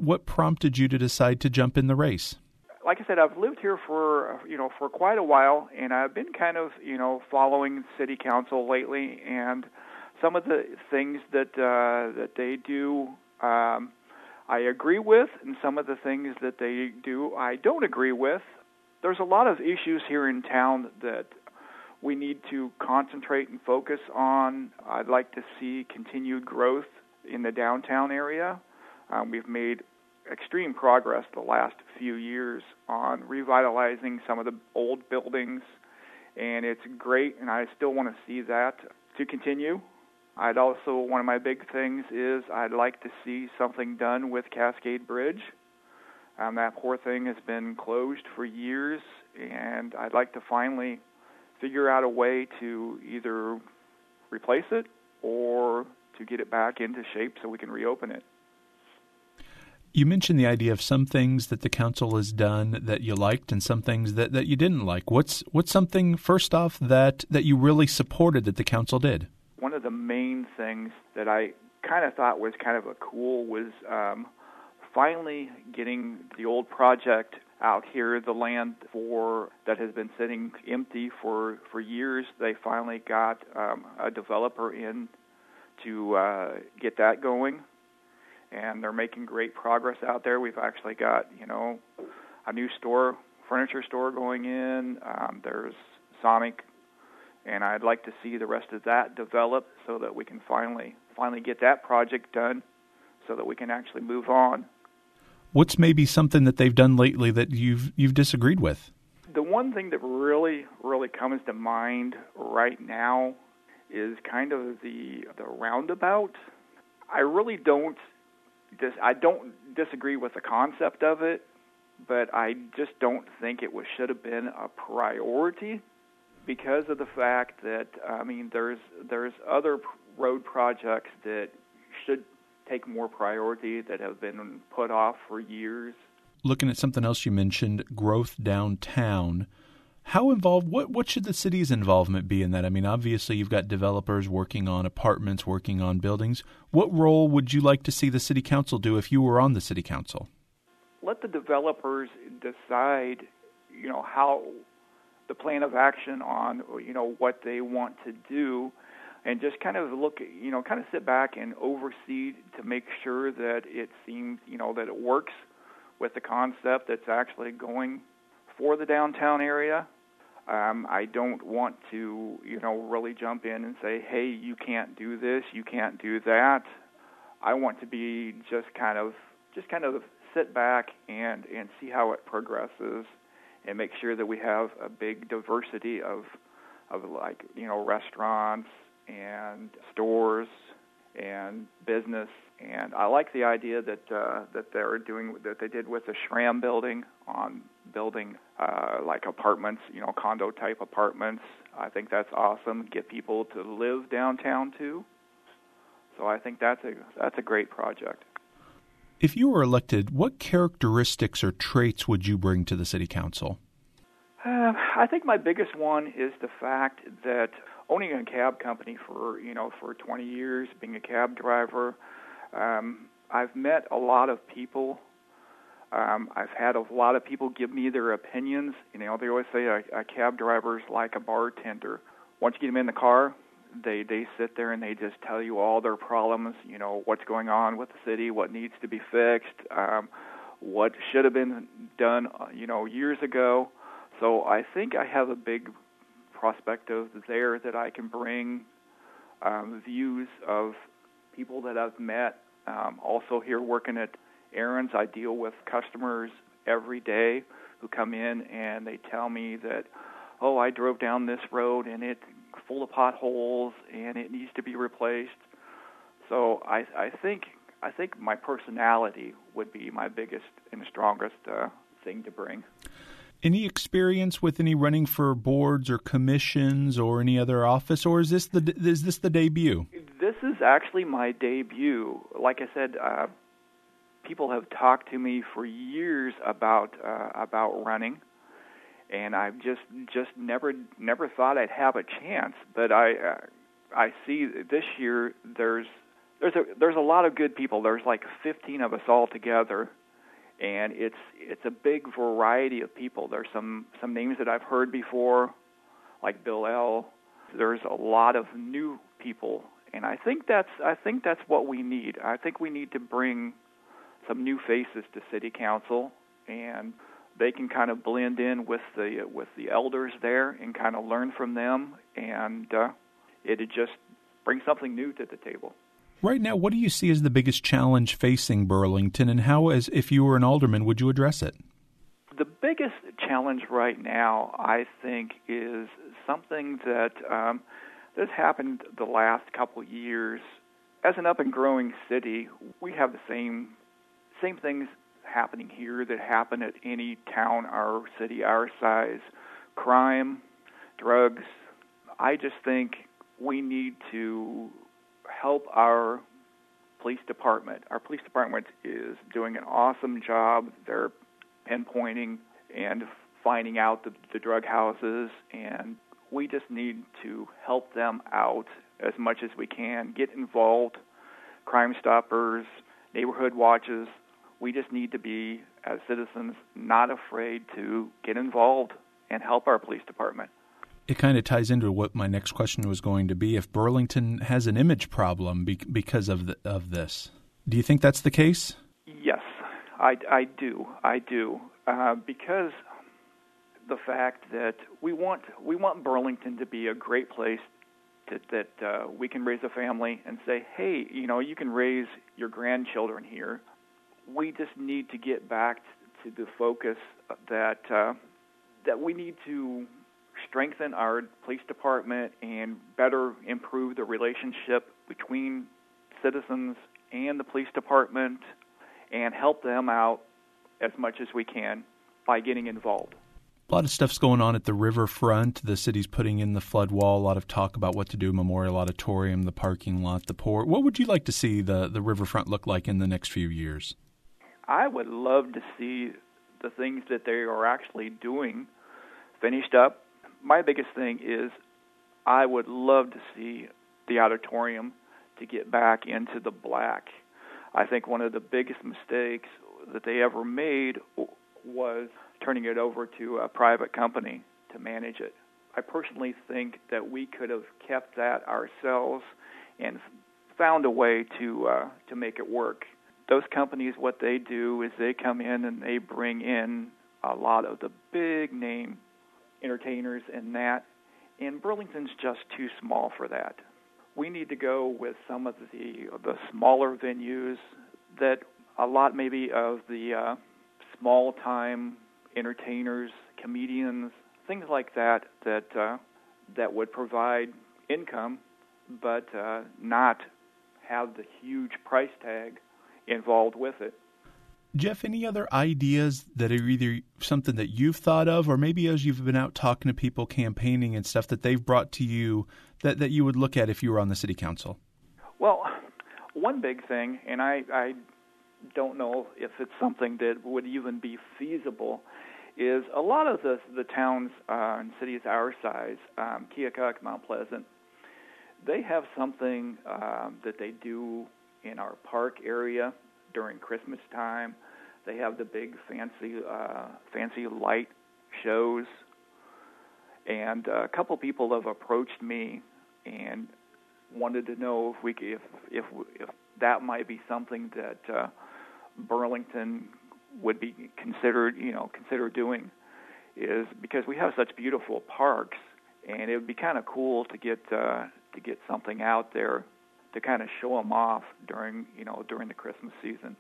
What prompted you to decide to jump in the race? Like I said, I've lived here for quite a while, and I've been kind of, following city council lately, and some of the things that they do, I agree with, and some of the things that they do, I don't agree with. There's a lot of issues here in town that we need to concentrate and focus on. I'd like to see continued growth in the downtown area. We've made extreme progress the last few years on revitalizing some of the old buildings, and it's great, and I still want to see that to continue. One of my big things is I'd like to see something done with Cascade Bridge. That poor thing has been closed for years, and I'd like to finally figure out a way to either replace it or to get it back into shape so we can reopen it. You mentioned the idea of some things that the council has done that you liked and some things that you didn't like. What's something, first off, that you really supported that the council did? One of the main things that I kind of thought was kind of was finally getting the old project out here, the land that has been sitting empty for years. They finally got a developer in to get that going, and they're making great progress out there. We've actually got, a new furniture store going in. There's Sonic, and I'd like to see the rest of that develop so that we can finally get that project done so that we can actually move on. What's maybe something that they've done lately that you've disagreed with? The one thing that really comes to mind right now is kind of the roundabout. I don't disagree with the concept of it, but I just don't think it should have been a priority because of the fact that there's other road projects that should take more priority that have been put off for years. Looking at something else you mentioned, growth downtown. How involved, what should the city's involvement be in that? Obviously you've got developers working on apartments, working on buildings. What role would you like to see the city council do if you were on the city council? Let the developers decide, how the plan of action on, what they want to do, and just kind of sit back and oversee to make sure that it seems, that it works with the concept that's actually going for the downtown area. I don't want to, really jump in and say, hey, you can't do this, you can't do that. I want to be just kind of sit back and see how it progresses and make sure that we have a big diversity of restaurants and stores and business. And I like the idea that they're doing that they did with the Schramm building on building like apartments, condo type apartments. I think that's awesome. Get people to live downtown too. So I think that's a great project. If you were elected, what characteristics or traits would you bring to the city council? I think my biggest one is the fact that owning a cab company for 20 years, being a cab driver, I've met a lot of people. I've had a lot of people give me their opinions. They always say a cab driver's like a bartender. Once you get them in the car, they sit there and they just tell you all their problems, what's going on with the city, what needs to be fixed, what should have been done, years ago. So I think I have a big prospect of there that I can bring views of people that I've met. Also here working at Aaron's, I deal with customers every day who come in and they tell me that, I drove down this road and it's full of potholes and it needs to be replaced. So I think my personality would be my biggest and strongest thing to bring. Any experience with any running for boards or commissions or any other office, or is this the debut? This is actually my debut. Like I said, people have talked to me for years about running, and I've just never thought I'd have a chance. But I see this year there's there's a lot of good people. There's like 15 of us all together, and it's a big variety of people. There's some names that I've heard before, like Bill L. There's a lot of new people, and I think that's what we need. I think we need to bring some new faces to city council, and they can kind of blend in with the elders there and kind of learn from them, and it'd just bring something new to the table. Right now, what do you see as the biggest challenge facing Burlington, and how, as if you were an alderman, would you address it? The biggest challenge right now, I think, is something that has happened the last couple of years. As an up-and-growing city, we have the same things happening here that happen at any town or city our size. Crime, drugs. I just think we need to help our police department. Our police department is doing an awesome job. They're pinpointing and finding out the drug houses, and we just need to help them out as much as we can. Get involved, Crime Stoppers, neighborhood watches. We just need to be, as citizens, not afraid to get involved and help our police department. It kind of ties into what my next question was going to be. If Burlington has an image problem because of this, do you think that's the case? Yes, I do. Because the fact that we want Burlington to be a great place that we can raise a family and say, hey, you can raise your grandchildren here. We just need to get back to the focus that we need to strengthen our police department and better improve the relationship between citizens and the police department and help them out as much as we can by getting involved. A lot of stuff's going on at the riverfront. The city's putting in the flood wall. A lot of talk about what to do, Memorial Auditorium, the parking lot, the port. What would you like to see the riverfront look like in the next few years? I would love to see the things that they are actually doing finished up. My biggest thing is I would love to see the auditorium to get back into the black. I think one of the biggest mistakes that they ever made was turning it over to a private company to manage it. I personally think that we could have kept that ourselves and found a way to make it work. Those companies, what they do is they come in and they bring in a lot of the big name entertainers and that, and Burlington's just too small for that. We need to go with some of the smaller venues that a lot maybe of the small-time entertainers, comedians, things like that would provide income but not have the huge price tag involved with it. Jeff, any other ideas that are either something that you've thought of or maybe as you've been out talking to people, campaigning and stuff that they've brought to you that you would look at if you were on the city council? Well, one big thing, and I don't know if it's something that would even be feasible, is a lot of the towns and cities our size, Keokuk, Mount Pleasant, they have something that they do in our park area during Christmas time. They have the big fancy light shows, and a couple people have approached me and wanted to know if that might be something that Burlington would be consider doing, is because we have such beautiful parks, and it would be kind of cool to get something out there to kind of show them off during the Christmas season.